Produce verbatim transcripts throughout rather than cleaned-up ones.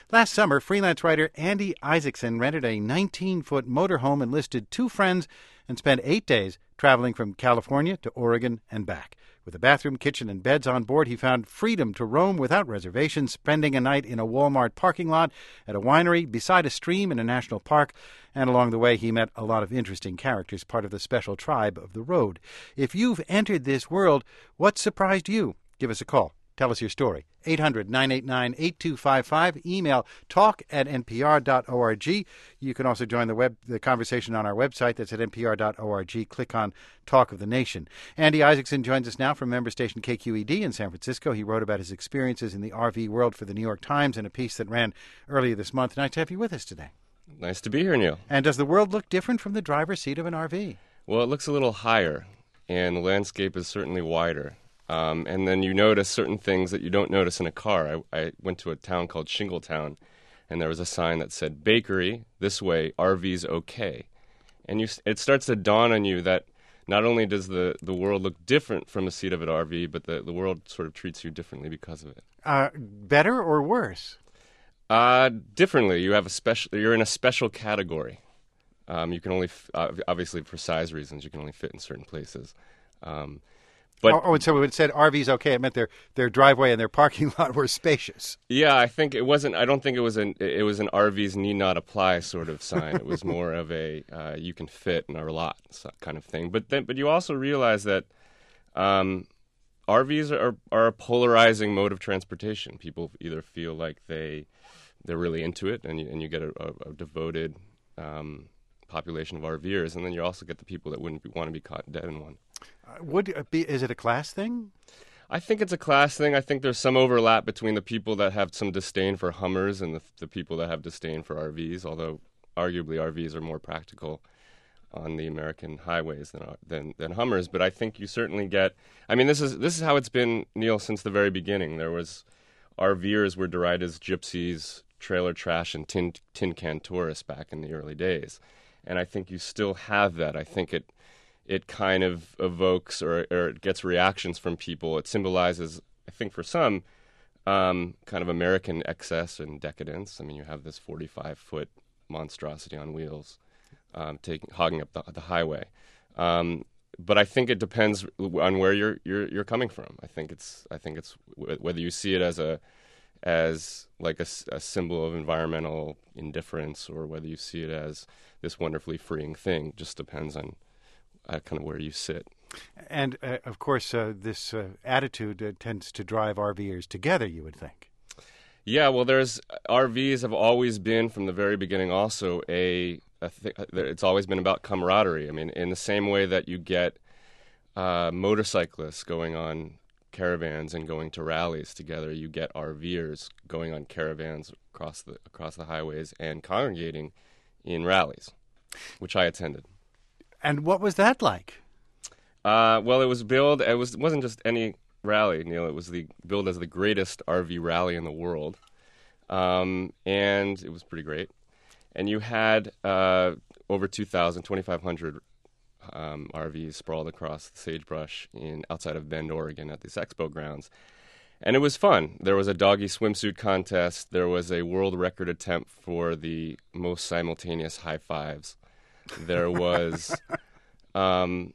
Last summer, freelance writer Andy Isaacson rented a nineteen-foot motorhome and listed two friends and spent eight days traveling from California to Oregon and back. With a bathroom, kitchen, and beds on board, he found freedom to roam without reservations, spending a night in a Walmart parking lot, at a winery, beside a stream in a national park, and along the way he met a lot of interesting characters, part of the special tribe of the road. If you've entered this world, what surprised you? Give us a call. Tell us your story. eight hundred, nine eight nine, eight two five five. Email talk at n p r dot org. You can also join the web the conversation on our website. That's at n p r dot org. Click on Talk of the Nation. Andy Isaacson joins us now from member station K Q E D in San Francisco. He wrote about his experiences in the R V world for the New York Times in a piece that ran earlier this month. Nice to have you with us today. Nice to be here, Neil. And does the world look different from the driver's seat of an R V? Well, it looks a little higher, and the landscape is certainly wider. Um, and then you notice certain things that you don't notice in a car. I, I went to a town called Shingletown, and there was a sign that said, "Bakery, this way, R V's okay." And you, it starts to dawn on you that not only does the, the world look different from the seat of an R V, but the, the world sort of treats you differently because of it. Uh, better or worse? Uh, differently. You have a special. You're in a special category. Um, you can only, f- uh, obviously for size reasons, you can only fit in certain places. Um, But, oh, and so when it said R V's okay, it meant their their driveway and their parking lot were spacious. Yeah, I think it wasn't. I don't think it was an. It was an R V's need not apply sort of sign. It was more of a uh, you can fit in our lot kind of thing. But then, but you also realize that um, R Vs are are a polarizing mode of transportation. People either feel like they they're really into it, and you, and you get a, a, a devoted um, population of RVers, and then you also get the people that wouldn't be, want to be caught dead in one. Uh, would it be? Is it a class thing? I think it's a class thing. I think there's some overlap between the people that have some disdain for Hummers and the, the people that have disdain for R Vs, although arguably R Vs are more practical on the American highways than than, than Hummers. But I think you certainly get... I mean, this is this is how it's been, Neil, since the very beginning. There was... RVers were derided as gypsies, trailer trash, and tin, tin can tourists back in the early days. And I think you still have that. I think it... it kind of evokes or, or it gets reactions from people. It symbolizes, I think for some, um, kind of American excess and decadence. I mean, you have this forty-five-foot monstrosity on wheels um, taking, hogging up the, the highway. Um, but I think it depends on where you're you're you're coming from. I think it's I think it's w- whether you see it as a as like a, a symbol of environmental indifference or whether you see it as this wonderfully freeing thing. Just depends on Uh, kind of where you sit. And, uh, of course, uh, this uh, attitude uh, tends to drive RVers together, you would think. Yeah, well, there's R Vs have always been, from the very beginning, also a, a th- it's always been about camaraderie. I mean, in the same way that you get uh, motorcyclists going on caravans and going to rallies together, you get RVers going on caravans across the across the highways and congregating in rallies, which I attended. And what was that like? Uh, well, it was billed. It was it wasn't just any rally, Neil. It was the billed as the greatest R V rally in the world, um, and it was pretty great. And you had uh, over two thousand, twenty-five hundred um, R Vs sprawled across the sagebrush in outside of Bend, Oregon, at these expo grounds, and it was fun. There was a doggy swimsuit contest. There was a world record attempt for the most simultaneous high fives. There was, um,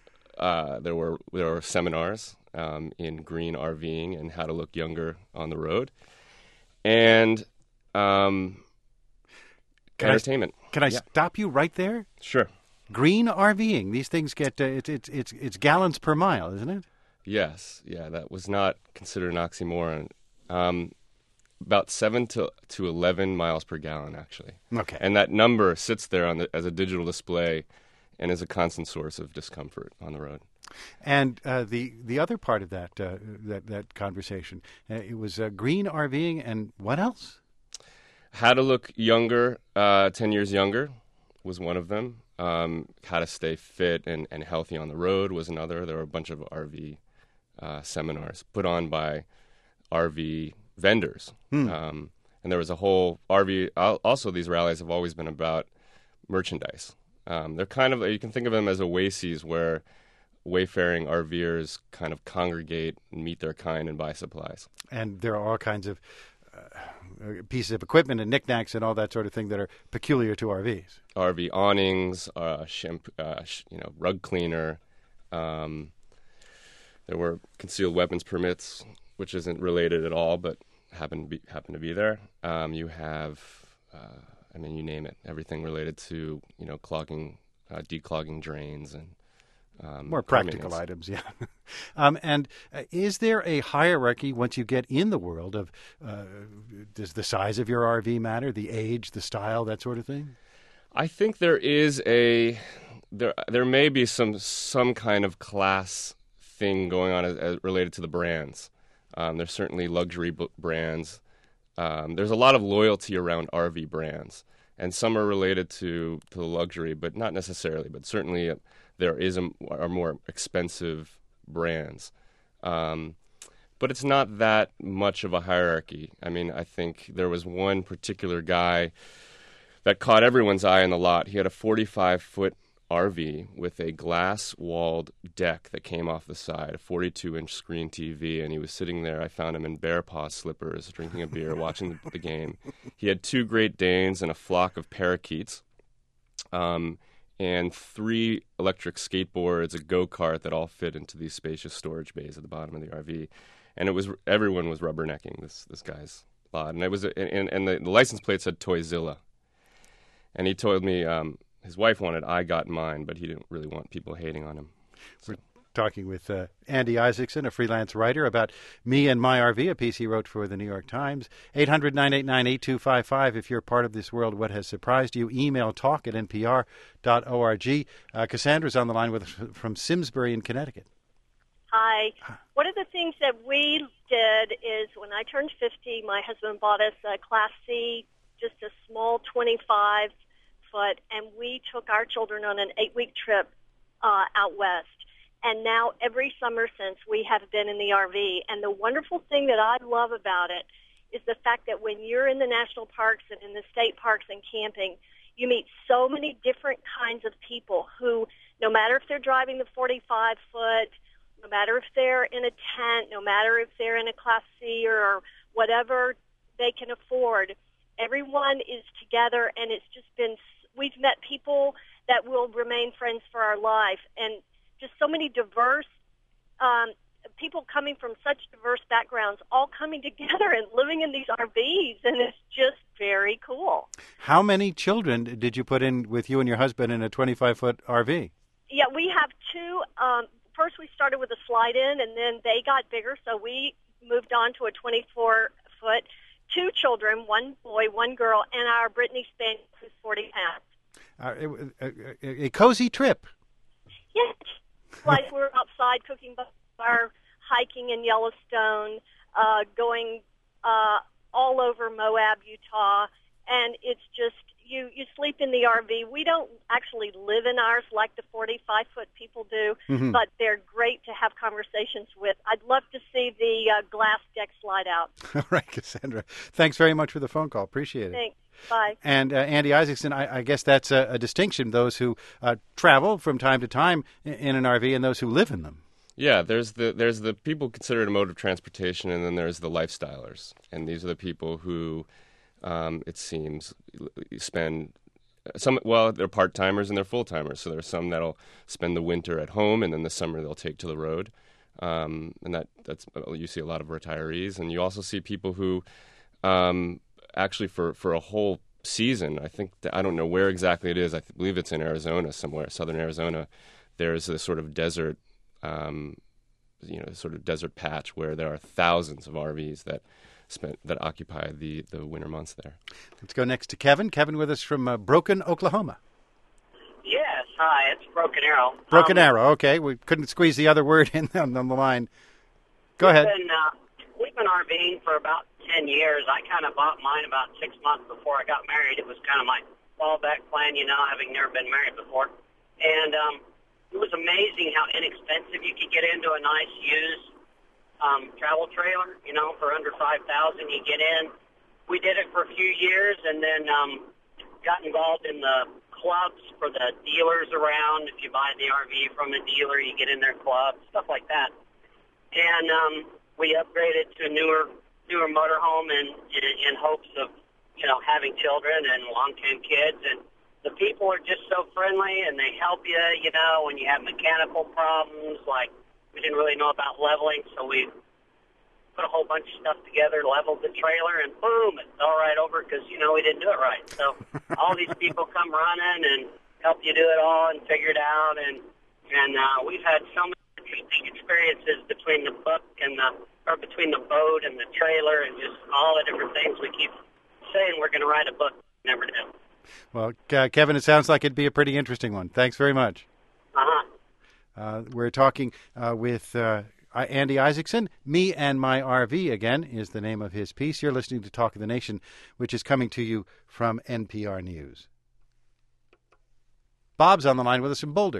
uh, there were there were seminars um, in green RVing and how to look younger on the road, and um, can entertainment. I, can I yeah. stop you right there? Sure. Green RVing. These things get uh, it's it's it's it's gallons per mile, isn't it? Yes. Yeah. That was not considered an oxymoron. Um, About seven to, to eleven miles per gallon, actually. Okay. And that number sits there on the, as a digital display and is a constant source of discomfort on the road. And uh, the the other part of that uh, that that conversation, uh, it was uh, green RVing and what else? How to look younger, uh, ten years younger was one of them. Um, how to stay fit and, and healthy on the road was another. There were a bunch of R V uh, seminars put on by R V vendors. Hmm. Um, and there was a whole R V, also these rallies have always been about merchandise. Um, they're kind of, you can think of them as oases where wayfaring RVers kind of congregate and meet their kind and buy supplies. And there are all kinds of pieces of equipment and knickknacks and all that sort of thing that are peculiar to R Vs. R V awnings, uh, shampoo, uh, sh- you know, rug cleaner. Um, there were concealed weapons permits, which isn't related at all, but happen to be happen to be there. Um, you have, uh, I mean, you name it, everything related to you know clogging, uh, declogging drains and um, more practical items, yeah. um, and uh, is there a hierarchy once you get in the world of uh, does the size of your R V matter, the age, the style, that sort of thing? I think there is a there there may be some some kind of class thing going on as, as related to the brands. Um, there's certainly luxury b- brands. Um, there's a lot of loyalty around R V brands, and some are related to, to the luxury, but not necessarily. But certainly, uh, there is a, are more expensive brands. Um, but it's not that much of a hierarchy. I mean, I think there was one particular guy that caught everyone's eye in the lot. He had a forty-five foot R V with a glass-walled deck that came off the side, a forty-two inch screen T V, and he was sitting there. I found him in bear paw slippers, drinking a beer, watching the, the game. He had two Great Danes and a flock of parakeets, um, and three electric skateboards, a go-kart that all fit into these spacious storage bays at the bottom of the R V. And it was everyone was rubbernecking this this guy's lot, and it was and, and the, the license plate said Toyzilla. And he told me um, his wife wanted I Got Mine, but he didn't really want people hating on him. So. We're talking with uh, Andy Isaacson, a freelance writer, about Me and My R V, a piece he wrote for the New York Times. eight hundred, nine eight nine, eight two five five. If you're part of this world, what has surprised you? Email talk at n p r dot org. Uh, Cassandra's on the line with us from Simsbury in Connecticut. Hi. One of the things that we did is when I turned fifty, my husband bought us a Class C, just a small twenty-five foot, and we took our children on an eight-week trip uh, out west. And now every summer since, we have been in the R V. And the wonderful thing that I love about it is the fact that when you're in the national parks and in the state parks and camping, you meet so many different kinds of people who, no matter if they're driving the forty-five foot, no matter if they're in a tent, no matter if they're in a Class C or whatever they can afford, everyone is together, and it's just been, we've met people that will remain friends for our life, and just so many diverse um, people coming from such diverse backgrounds, all coming together and living in these R Vs, and it's just very cool. How many children did you put in with you and your husband in a twenty-five foot R V? Yeah, we have two. Um, first, we started with a slide-in, and then they got bigger, so we moved on to a twenty-four foot. Two children, one boy, one girl, and our Brittany Spaniel, who's forty pounds. Uh, a, a, a cozy trip. Yes. Like we're outside cooking bar, hiking in Yellowstone, uh, going uh, all over Moab, Utah, and it's just, you, you sleep in the R V. We don't actually live in ours like the forty-five foot people do, mm-hmm. but they're great to have conversations with. I'd love to see the uh, glass deck slide out. All right, Cassandra. Thanks very much for the phone call. Appreciate it. Thanks. Bye. And uh, Andy Isaacson, I, I guess that's a, a distinction, those who uh, travel from time to time in, in an R V and those who live in them. Yeah, there's the there's the people considered a mode of transportation, and then there's the lifestylers. And these are the people who, um, it seems, spend some, well, they're part-timers and they're full-timers. So there's some that'll spend the winter at home, and then the summer they'll take to the road. Um, and that that's you see a lot of retirees. And you also see people who... Um, Actually, for, for a whole season, I think that, I don't know where exactly it is. I believe it's in Arizona somewhere, southern Arizona. There's this sort of desert, um, you know, sort of desert patch where there are thousands of R Vs that spent that occupy the, the winter months there. Let's go next to Kevin. Kevin with us from uh, Broken, Oklahoma. Yes, hi, it's Broken Arrow. Broken um, Arrow. Okay, we couldn't squeeze the other word in on, on the line. Go we've ahead. Been, uh, we've been RVing for about ten years. I kind of bought mine about six months before I got married. It was kind of my fallback plan, you know, having never been married before. And um, it was amazing how inexpensive you could get into a nice used um, travel trailer, you know, for under five thousand dollars. You get in. We did it for a few years and then um, got involved in the clubs for the dealers around. If you buy the R V from a dealer, you get in their club, stuff like that. And um, we upgraded to newer newer motorhome in, in in hopes of, you know, having children and long-term kids. And the people are just so friendly, and they help you, you know, when you have mechanical problems. Like, we didn't really know about leveling, so we put a whole bunch of stuff together, leveled the trailer, and boom, it's all right over because, you know, we didn't do it right. So all these people come running and help you do it all and figure it out. And, and uh, we've had so many interesting experiences between the book and the, or between the boat and the trailer and just all the different things. We keep saying we're going to write a book, never do. Well, uh, Kevin, it sounds like it'd be a pretty interesting one. Thanks very much. Uh-huh. Uh, we're talking uh, with uh, Andy Isaacson. Me and My R V, again, is the name of his piece. You're listening to Talk of the Nation, which is coming to you from N P R News. Bob's on the line with us from Boulder.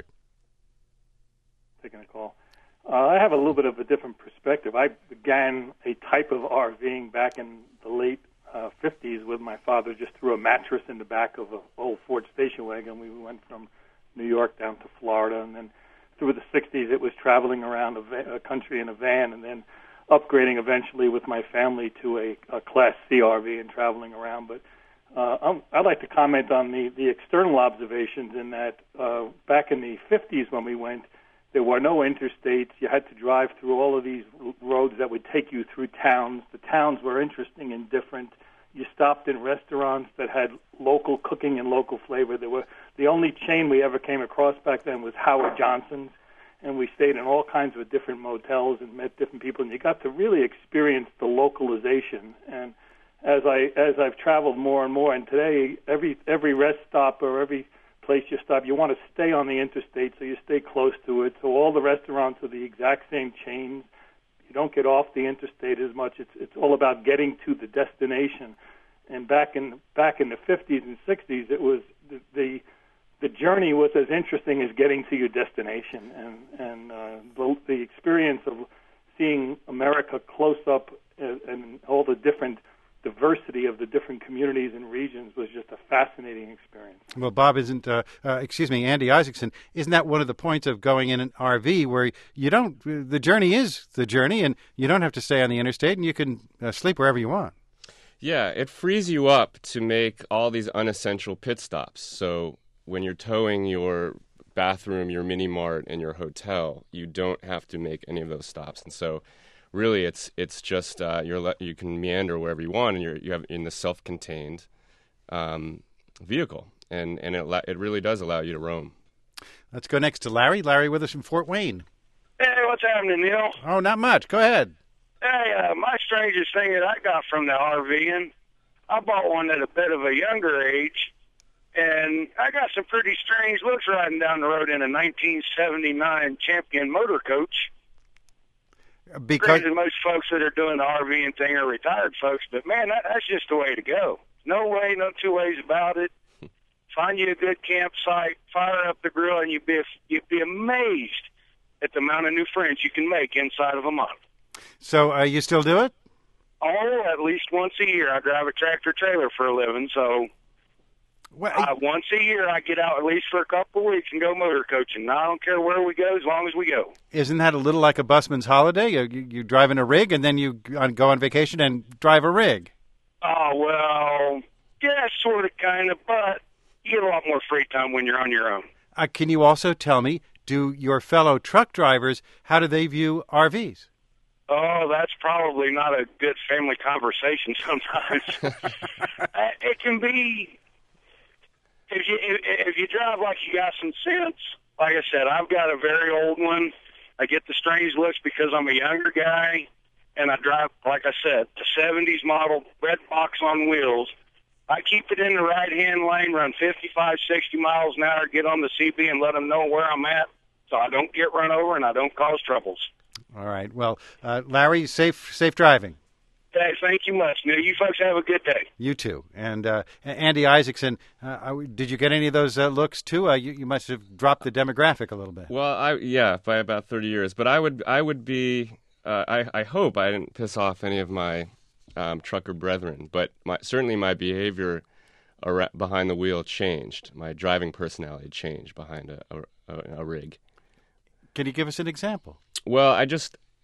Taking a call. Uh, I have a little bit of a different perspective. I began a type of RVing back in the late uh, fifties with my father. Just threw a mattress in the back of an old Ford station wagon. We went from New York down to Florida, and then through the sixties it was traveling around a, va- a country in a van, and then upgrading eventually with my family to a, a Class C R V and traveling around. But uh, I'm, I'd like to comment on the, the external observations in that uh, back in the fifties when we went, there were no interstates. You had to drive through all of these roads that would take you through towns. The towns were interesting and different. You stopped in restaurants that had local cooking and local flavor. There were the only chain we ever came across back then was Howard Johnson's, and we stayed in all kinds of different motels and met different people, and you got to really experience the localization. And as I as I've traveled more and more, and today every every rest stop or every place you stop, you want to stay on the interstate, so you stay close to it. So all the restaurants are the exact same chains. You don't get off the interstate as much. It's it's all about getting to the destination. And back in back in the fifties and sixties, it was the the, the journey was as interesting as getting to your destination. And and uh, the, the experience of seeing America close up and, and all the different diversity of the different communities and regions was just a fascinating experience. Well, Bob, isn't, uh, uh, excuse me, Andy Isaacson, isn't that one of the points of going in an R V where you don't, the journey is the journey and you don't have to stay on the interstate and you can uh, sleep wherever you want? Yeah, it frees you up to make all these unessential pit stops. So when you're towing your bathroom, your mini mart, and your hotel, you don't have to make any of those stops. And so really, it's it's just uh, you're le- you can meander wherever you want, and you're you have in the self-contained um, vehicle, and and it la- it really does allow you to roam. Let's go next to Larry. Larry with us from Fort Wayne. Hey, what's happening, Neil? Oh, not much. Go ahead. Hey, uh, my strangest thing that I got from the RVing, I bought one at a bit of a younger age, and I got some pretty strange looks riding down the road in a nineteen seventy-nine Champion motor coach. Because Granted, most folks that are doing the RVing thing are retired folks, but man, that, that's just the way to go. No way, no two ways about it. Find you a good campsite, fire up the grill, and you'd be you'd be amazed at the amount of new friends you can make inside of a month. So, uh, you still do it? Oh, at least once a year. I drive a tractor trailer for a living, so Well, uh, once a year I get out at least for a couple of weeks and go motor coaching. Now, I don't care where we go as long as we go. Isn't that a little like a busman's holiday? You, you, you drive in a rig and then you go on vacation and drive a rig. Oh, well, yeah, sort of, kind of, but you get a lot more free time when you're on your own. Uh, can you also tell me, do your fellow truck drivers, how do they view R Vs? Oh, that's probably not a good family conversation sometimes. uh, it can be, if you if, if you drive like you got some sense. Like I said, I've got a very old one. I get the strange looks because I'm a younger guy, and I drive, like I said, the seventies model red box on wheels. I keep it in the right-hand lane, run fifty-five, sixty miles an hour, get on the C B and let them know where I'm at so I don't get run over and I don't cause troubles. All right. Well, uh, Larry, safe safe driving. Hey, thank you much, Neil. You folks have a good day. You too. And uh, Andy Isaacson, uh, did you get any of those uh, looks too? Uh, you, you must have dropped the demographic a little bit. Well, I yeah, by about thirty years. But I would I would be uh, I I hope I didn't piss off any of my um, trucker brethren. But my, certainly my behavior ar- behind the wheel changed. My driving personality changed behind a, a, a, a rig. Can you give us an example? Well, I just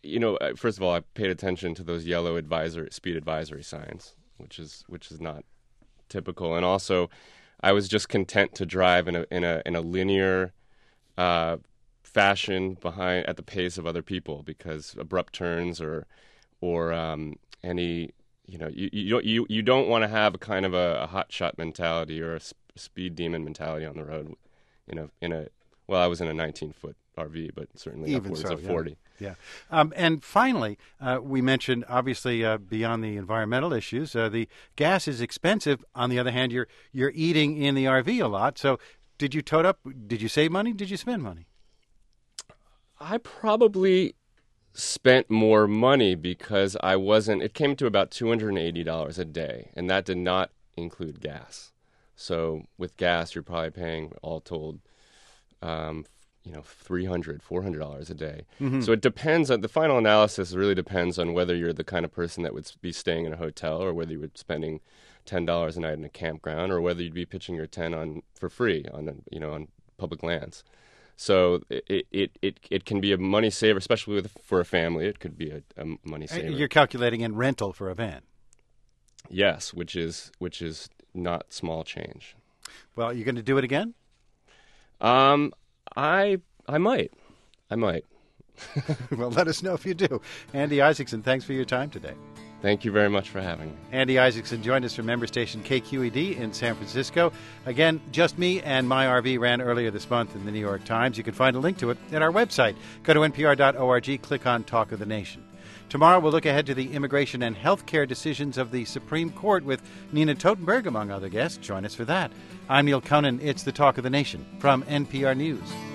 you know, uh, first of all, I paid attention to those yellow advisory speed advisory signs, which is which is not typical. And also, I was just content to drive in a in a in a linear uh, fashion behind at the pace of other people, because abrupt turns or or um, any you know you you don't you, you don't want to have a kind of a, a hot shot mentality or a sp- speed demon mentality on the road. You know, in a well, I was in a nineteen foot R V, but certainly Even upwards so, of yeah. forty. Yeah. Um, and finally, uh, we mentioned, obviously, uh, beyond the environmental issues, uh, the gas is expensive. On the other hand, you're you're eating in the R V a lot. So did you tote up? Did you save money? Did you spend money? I probably spent more money because I wasn't, it came to about two hundred eighty dollars a day, and that did not include gas. So with gas, you're probably paying, all told, um, you know, three hundred dollars, four hundred dollars a day. Mm-hmm. So it depends on, the final analysis really depends on whether you're the kind of person that would be staying in a hotel, or whether you were spending ten dollars a night in a campground, or whether you'd be pitching your tent on for free on, you know, on public lands. So it, it, it, it can be a money saver, especially with, for a family. It could be a, a money saver. You're calculating in rental for a van. Yes, which is which is not small change. Well, you're going to do it again? Um, I I might. I might. Well, let us know if you do. Andy Isaacson, thanks for your time today. Thank you very much for having me. Andy Isaacson joined us from member station K Q E D in San Francisco. Again, just me and my R V ran earlier this month in the New York Times. You can find a link to it at our website. Go to N P R dot org, click on Talk of the Nation. Tomorrow we'll look ahead to the immigration and health care decisions of the Supreme Court with Nina Totenberg, among other guests. Join us for that. I'm Neil Conan. It's the Talk of the Nation from N P R News.